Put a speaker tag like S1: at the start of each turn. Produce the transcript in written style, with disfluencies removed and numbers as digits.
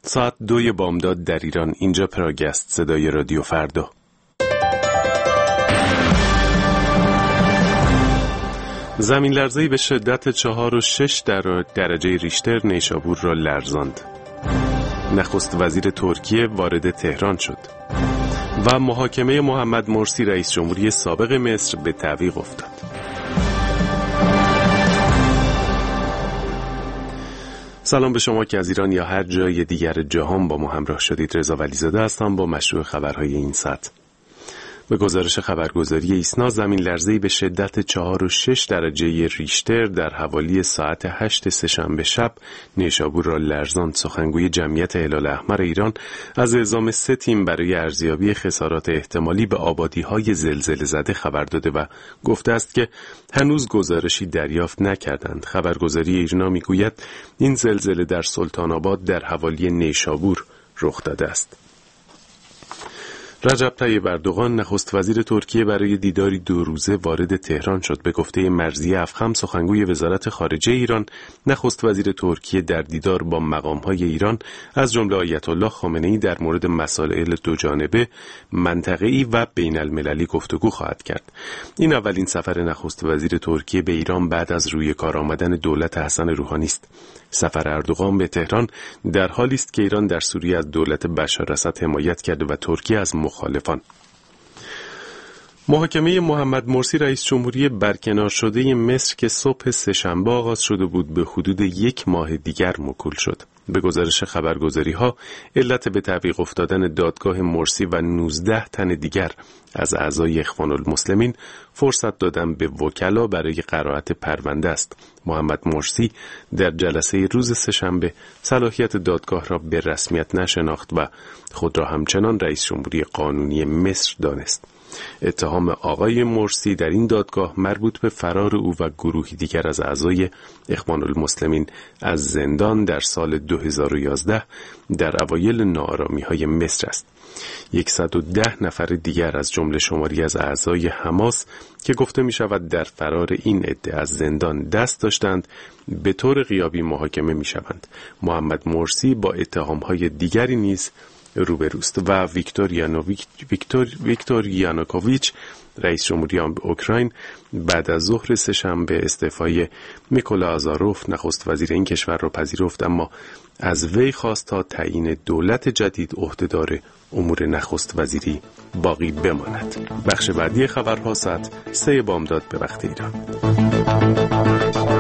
S1: ساعت 2 بامداد در ایران. اینجا پراگ است، صدای رادیو فردا. زمین لرزه‌ای به شدت 4.6 در درجه ریشتر نیشابور را لرزاند. نخست وزیر ترکیه وارد تهران شد و محاکمه محمد مرسی رئیس جمهوری سابق مصر به تعویق افتاد. سلام به شما که از ایران یا هر جای دیگر جهان با ما همراه شدید. رضا ولیزاده هستم با مشروع خبرهای این ساعت. به گزارش خبرگزاری ایسنا، زمین لرزه‌ای به شدت 4.6 درجه ریشتر در حوالی ساعت 8 سه‌شنبه شب نیشابور را لرزاند. سخنگوی جمعیت هلال احمر ایران از اعزام 3 تیم برای ارزیابی خسارات احتمالی به آبادی‌های زلزله زده خبر داده و گفته است که هنوز گزارشی دریافت نکردند. خبرگزاری ایسنا میگوید این زلزله در سلطان آباد در حوالی نیشابور رخ داده است. رجب طیب اردوغان نخست وزیر ترکیه برای دیداری 2 روزه وارد تهران شد. به گفته مرضیه افخم، سخنگوی وزارت خارجه ایران، نخست وزیر ترکیه در دیدار با مقام‌های ایران از جمله آیت الله خامنه‌ای در مورد مسائل دوجانبه، منطقه‌ای و بین‌المللی گفتگو خواهد کرد. این اولین سفر نخست وزیر ترکیه به ایران بعد از روی کار آمدن دولت حسن روحانی است. سفر اردوغان به تهران در حالی است که ایران در سوریه از دولت بشار اسد حمایت کرده و ترکیه از مخالفان. محاکمه محمد مرسی رئیس جمهوری برکنار شده مصر که صبح سه‌شنبه آغاز شده بود به حدود 1 ماه دیگر موکول شد. به گزارش خبرگزاری‌ها، علت به تعویق افتادن دادگاه مرسی و 19 تن دیگر از اعضای اخوان المسلمین فرصت دادن به وکلا برای قرائت پرونده است. محمد مرسی در جلسه روز سه‌شنبه صلاحیت دادگاه را به رسمیت نشناخت و خود را همچنان رئیس جمهوری قانونی مصر دانست. اتهام آقای مرسی در این دادگاه مربوط به فرار او و گروهی دیگر از اعضای اخوان المسلمین از زندان در سال 2011 در اوایل ناآرامی‌های مصر است. 110 نفر دیگر از جمله شماری از اعضای حماس که گفته می شود در فرار این عده از زندان دست داشتند به طور غیابی محاکمه می شوند. محمد مرسی با اتهام‌های دیگری نیز روبروست و ویکتور یانوکوویچ رئیس جمهوری اوکراین بعد از ظهر سه‌شنبه استعفای میکولا آزاروف نخست وزیر این کشور را پذیرفت، اما از وی خواست تا تعیین دولت جدید عهدهدار امور نخست وزیری باقی بماند. بخش بعدی خبرها ساعت 3 بامداد به وقت ایران.